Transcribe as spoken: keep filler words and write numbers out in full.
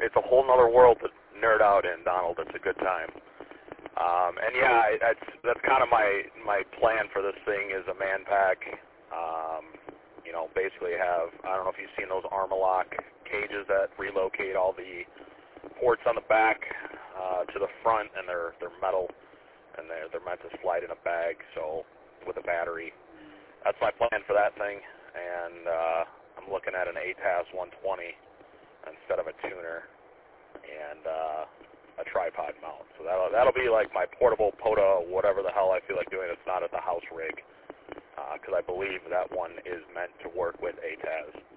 it's a whole nother world to nerd out in, Donald. It's a good time. Um, and yeah, I, that's that's kind of my my plan for this thing is a man pack. Um, you know, basically have, I don't know if you've seen those Armalock cages that relocate all the ports on the back uh, to the front, and they're they're metal, and they're they're meant to slide in a bag. So with a battery, that's my plan for that thing. And uh, I'm looking at an A T A S one twenty instead of a tuner, and uh, a tripod mount. So that'll that'll be like my portable POTA, whatever the hell I feel like doing. It's not at the house rig, because uh, I believe that one is meant to work with A T A S.